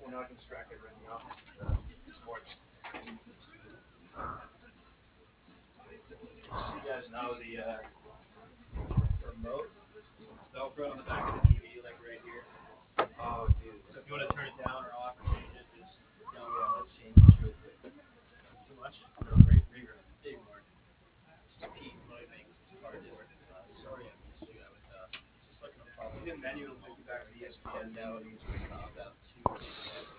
not distracted right now. Sports. So you guys know the remote Velcro on the back of the TV, like right here. Oh, dude. So if you want to turn it down or off or change it, just let's change this real quick. Too much? No, reverb. Big more. Just Pete might make hard work. Sorry I missed you. I was just looking up. You did manually link you back to ESPN now. And you just about to